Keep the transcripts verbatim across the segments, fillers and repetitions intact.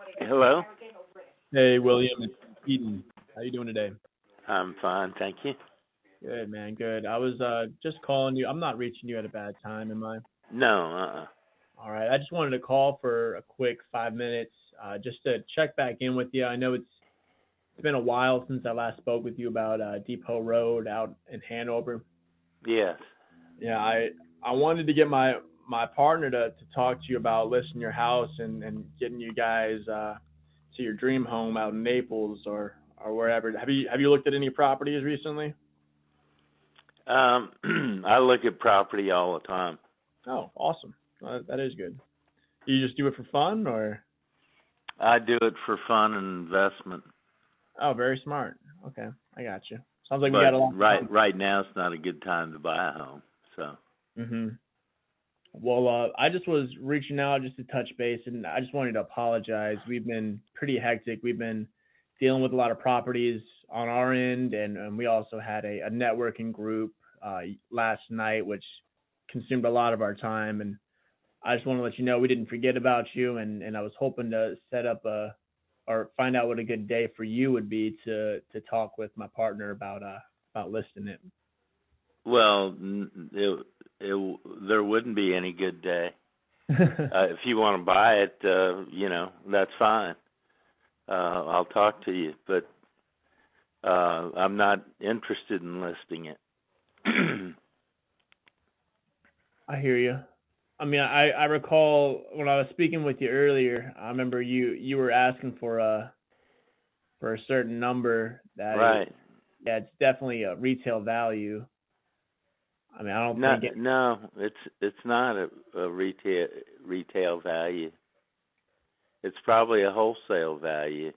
Hello. Hey, William, it's Eden. How you doing today? I'm fine, thank you. Good, man. Good. I was uh just calling you. I'm not reaching you at a bad time, am I? No, uh-uh. All right. I just wanted to call for a quick five minutes, uh, just to check back in with you. I know it's it's been a while since I last spoke with you about uh, Depot Road out in Hanover. Yes. Yeah, I I wanted to get my my partner to to talk to you about listing your house and and getting you guys uh to your dream home out in Naples or or wherever. Have you have you looked at any properties recently? Um, I look at property all the time. Oh, awesome. Uh, that is good. You just do it for fun, or? I do it for fun and investment, Oh, very smart. Okay, I got you. Sounds like we but got a lot in right common. right now it's not a good time to buy a home. So, hmm Well, uh, I just was reaching out just to touch base, and I just wanted to apologize. We've been pretty hectic. We've been dealing with a lot of properties on our end, and, and we also had a, a networking group uh, last night, which consumed a lot of our time. And I just want to let you know we didn't forget about you, and, and I was hoping to set up a or find out what a good day for you would be to to talk with my partner about uh about listing it. well, n- it, it there wouldn't be any good day. Uh, if you want to buy it, uh, you know, that's fine. Uh, I'll talk to you, but uh, I'm not interested in listing it. I hear you. I mean, I I recall when I was speaking with you earlier. I remember you you were asking for a for a certain number that it Right. yeah it's definitely a retail value. I mean, I don't No, think it no, it's it's not a, a retail retail value. It's probably a wholesale value.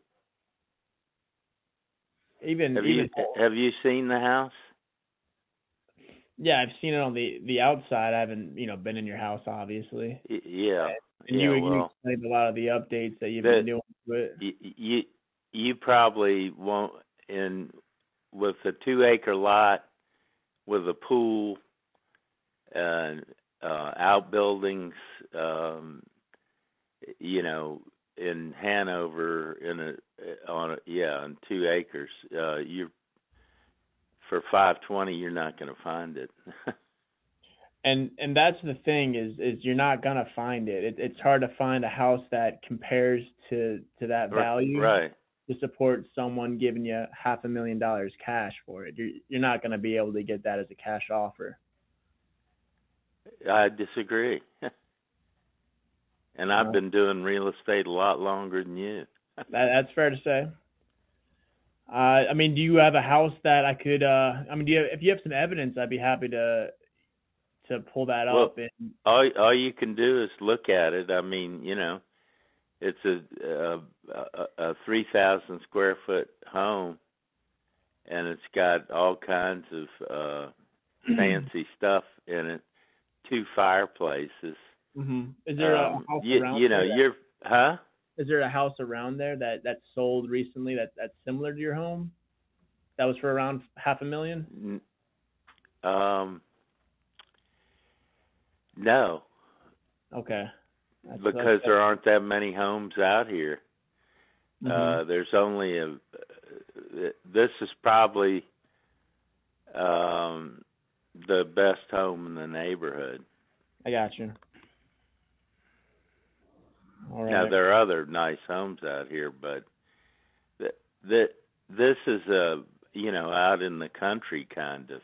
even Have you even have you seen the house? yeah I've seen it on the the outside. I haven't you know been in your house obviously. Y- yeah, And yeah. you you Well, explained a lot of the updates that you've that been doing to it. you you, you probably won't in with a two acre lot with a pool and uh, outbuildings. Um, you know, in Hanover, in a on a yeah, on two acres. Uh, you for five twenty, you're not going to find it. And and that's the thing is is you're not gonna find it. it. It's hard to find a house that compares to to that R- value right. to support someone giving you half a million dollars cash for it. You're you're not gonna be able to get that as a cash offer. I disagree. And I've Well, been doing real estate a lot longer than you. that that's fair to say. Uh, I mean, do you have a house that I could? Uh, I mean, do you if you have some evidence, I'd be happy to to pull that Well, up. And all all you can do is look at it. I mean, you know, it's a a, a, a three thousand square foot home, and it's got all kinds of uh fancy stuff in it. Two fireplaces. hmm Is there a Um, house you around you know there? you're huh? Is there a house around there that that sold recently that that's similar to your home? That was for around half a million? N- Um, no, Okay. That's that's because there aren't that many homes out here. mhm. Uh, there's only a. This is probably um, the best home in the neighborhood. I got you. All Now right. there are other nice homes out here, but th- th- this is a you know out in the country kind of.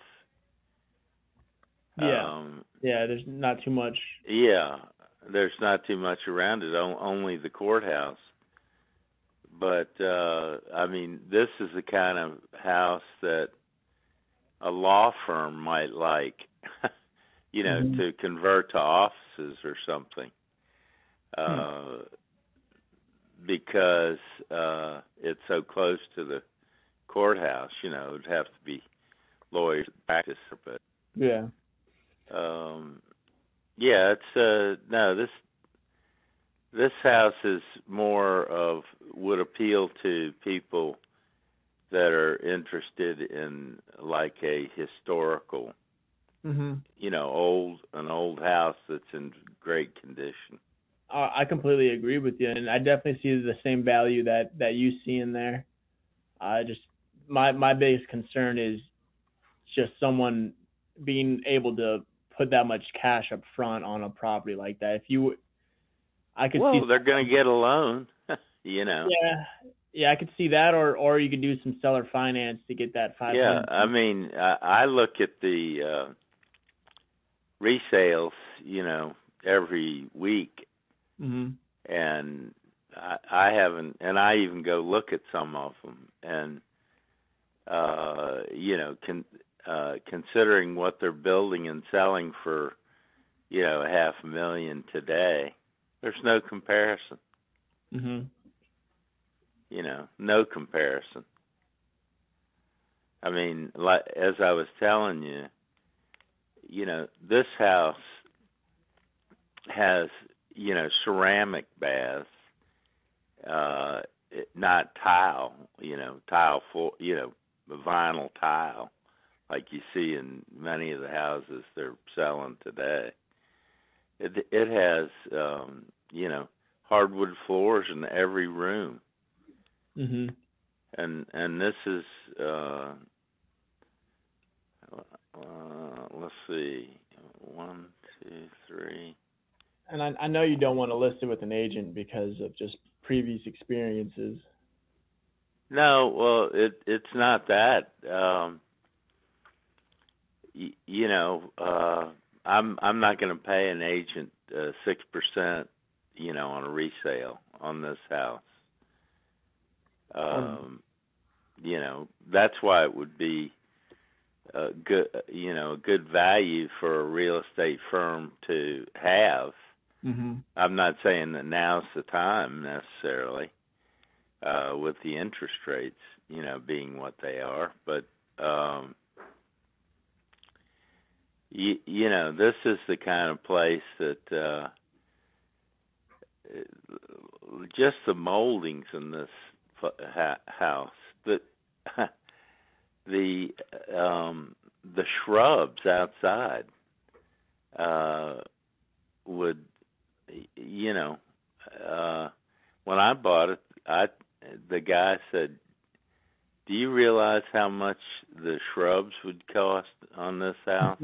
Yeah. Um, Yeah, there's not too much. yeah, there's not too much around it. on- Only the courthouse. But uh I mean, this is the kind of house that a law firm might like, you know, Mhm. to convert to offices or something. Hmm. Uh because uh it's so close to the courthouse, you know, it'd have to be lawyers to practice, but Yeah. um yeah, it's uh no, this this house is more of would appeal to people that are interested in like a historical, Mhm. you know, old an old house that's in great condition. Uh, I completely agree with you, and I definitely see the same value that that you see in there. I just my my biggest concern is just someone being able to put that much cash up front on a property like that. If you, I could see, Well, they're going to get a loan, you know. yeah, yeah, I could see that, or or you could do some seller finance to get that five Yeah, hundred. I mean, I, I look at the uh, resales, you know, every week, Mm-hmm. and I, I haven't, and I even go look at some of them, and uh, you know, con, uh, considering what they're building and selling for, you know, half a million today, there's no comparison. Mm-hmm. You know, no comparison. I mean, like, as I was telling you, you know, this house has, you know, ceramic baths, uh, not tile, you know, tile for, you know, vinyl tile like you see in many of the houses they're selling today. It it has, um, you know, hardwood floors in every room, Mm-hmm. and and this is, uh, uh, let's see, one, two, three. And I, I know you don't want to list it with an agent because of just previous experiences. No, well, it it's not that. Um, y- you know, uh, I'm I'm not going to pay an agent uh, six percent, you know, on a resale on this house. Um, Um, you know, that's why it would be a good, you know, a good value for a real estate firm to have. mm-hmm. I'm not saying that now's the time necessarily, uh, with the interest rates, you know, being what they are, but um, you, you know, this is the kind of place that uh, just the moldings in this ha- house, the the um, the shrubs outside uh, would, you know, uh, when I bought it, I the guy said, "Do you realize how much the shrubs would cost on this house?"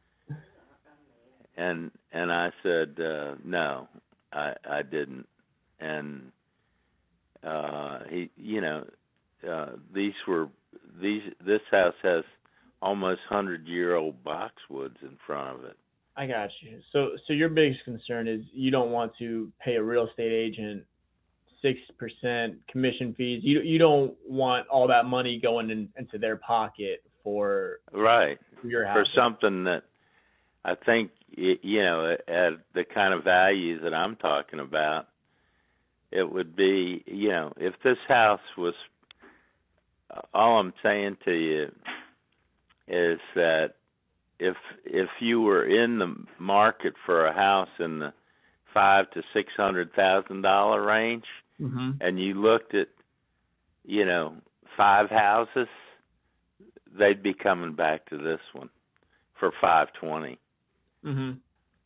And and I said, uh, "No, I I didn't." And uh, he, you know, uh, these were these. This house has almost hundred year old boxwoods in front of it. I got you. So so your biggest concern is you don't want to pay a real estate agent six percent commission fees. You you don't want all that money going in, into their pocket for Right. your For house. something that I think, you know, at the kind of value that I'm talking about, it would be, you know, if this house was, all I'm saying to you is that if if you were in the market for a house in the five to six hundred thousand dollar range, Mm-hmm. and you looked at, you know, five houses, they'd be coming back to this one for five twenty. Mm-hmm.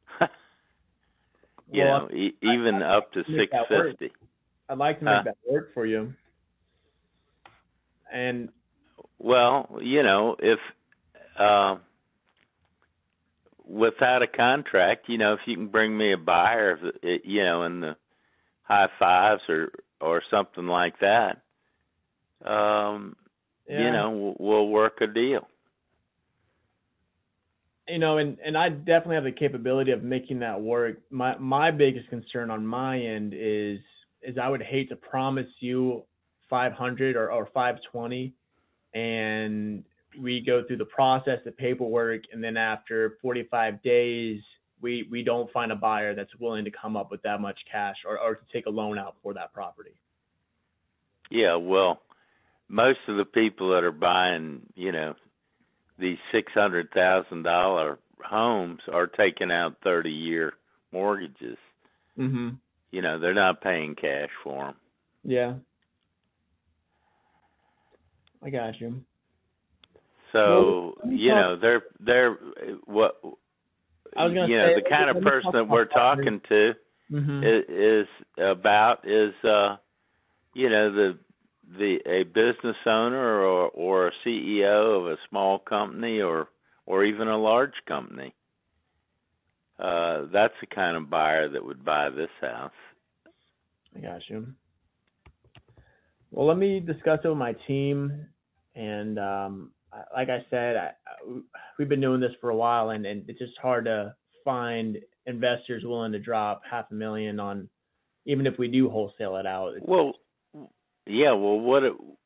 You Well, know, e- I, even I'd like up to to make six that work. fifty. I'd like to Huh? make that work for you. And Well, you know, if uh, without a contract, you know, if you can bring me a buyer, you know, in the high fives or or something like that, um, you yeah, know, we'll, we'll work a deal. you know, and and I definitely have the capability of making that work. My my biggest concern on my end is is I would hate to promise you five hundred or or five twenty, and we go through the process, the paperwork, and then after forty-five days, we we don't find a buyer that's willing to come up with that much cash or or to take a loan out for that property. Yeah, well, most of the people that are buying, you know, these six hundred thousand dollar homes are taking out thirty year mortgages. Mhm. You know, they're not paying cash for them. Yeah, I got you. Well, So, let me you talk. know, they're they're what I was gonna you know, say, the kind of let me person talk that about we're partners. talking to, Mhm. is, is about is uh you know the the a business owner or or a C E O of a small company or or even a large company. Uh, that's the kind of buyer that would buy this house. I got you. Well, let me discuss it with my team, and um, I- like I said, I, I, we've been doing this for a while, and, and it's just hard to find investors willing to drop half a million on, even if we do wholesale it out. It's, Well, yeah. Well, what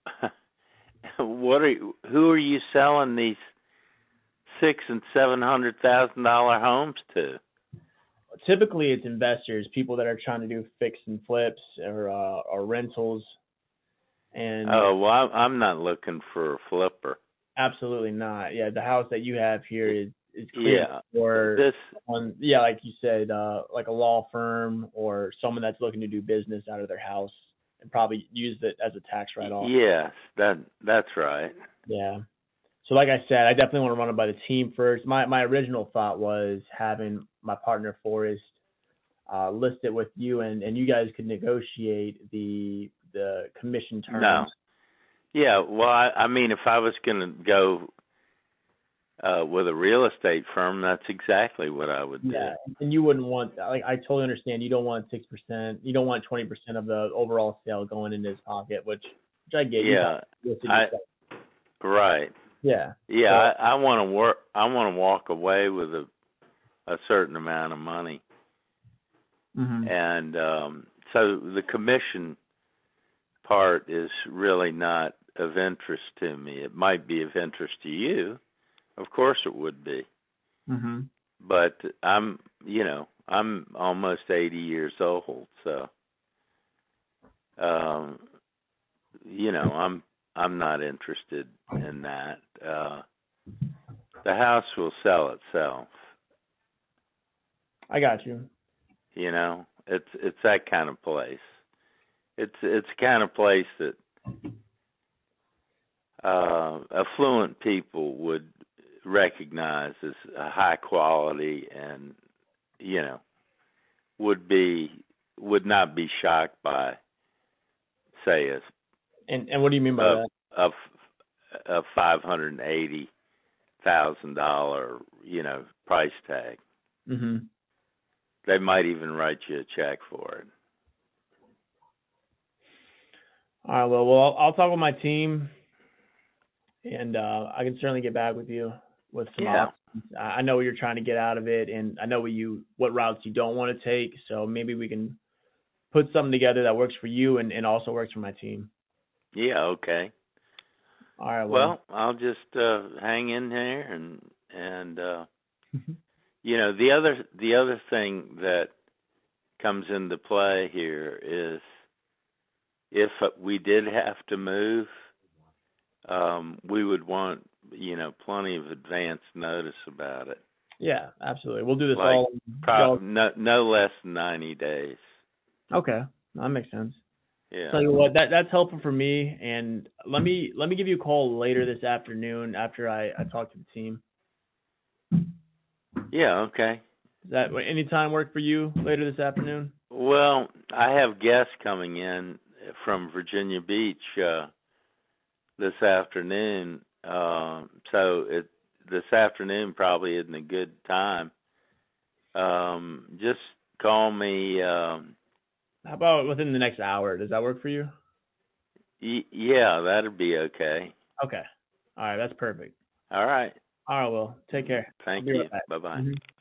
what are you, who are you selling these six and seven hundred thousand dollar homes to? typically, it's investors, people that are trying to do fix and flips or uh, or rentals, and Oh well, I'm I'm not looking for a flipper. absolutely not. Yeah, the house that you have here is is clear Yeah, for this. on yeah, like you said, uh, like a law firm or someone that's looking to do business out of their house and probably use it as a tax write-off. Yes, that that's right. Yeah. So like I said, I definitely want to run it by the team first. My my original thought was having my partner Forrest uh, list it with you, and, and you guys could negotiate the the commission terms. No. Yeah. Well, I, I mean, if I was going to go uh, with a real estate firm, that's exactly what I would do. Yeah, and you wouldn't want like I totally understand. You don't want six percent. You don't want twenty percent of the overall sale going into his pocket, which which I get. Yeah. You I right. yeah. Yeah. So, I, I want to work. I want to walk away with a a certain amount of money, mm-hmm. and um, so the commission part is really not of interest to me. It might be of interest to you. Of course, it would be. Mm-hmm. But I'm, you know, I'm almost eighty years old, so, um, you know, I'm I'm not interested in that. Uh, the house will sell itself. I got you. You know, it's it's that kind of place. It's it's the kind of place that uh, affluent people would recognize as a high quality, and you know, would be would not be shocked by, say, a And and what do you mean by a that? a, a five hundred and eighty thousand dollar you know price tag. Mm-hmm. They might even write you a check for it. All right. Well, well, I'll, I'll talk with my team, and uh, I can certainly get back with you with some Yeah. options. I I know what you're trying to get out of it, and I know what you what routes you don't want to take. So maybe we can put something together that works for you and, and also works for my team. Yeah. Okay. All right. Well, I'll just uh, hang in there, and and uh, you know the other the other thing that comes into play here is if we did have to move, um, we would want you know plenty of advance notice about it. Yeah, absolutely. We'll do this Like all. pro- no no less than ninety days. Okay, that makes sense. Yeah. Tell you what, that that's helpful for me. And let me let me give you a call later this afternoon after I I talk to the team. Yeah. Okay. Does that any time work for you later this afternoon? Well, I have guests coming in from Virginia Beach uh, this afternoon, uh, so it this afternoon probably isn't a good time. Um, just call me. Um, How about within the next hour? Does that work for you? y- yeah, that'd be okay. Okay. All right, that's perfect. All right. All right, well, take care. Thank I'll be you. right back. Bye bye. Mhm.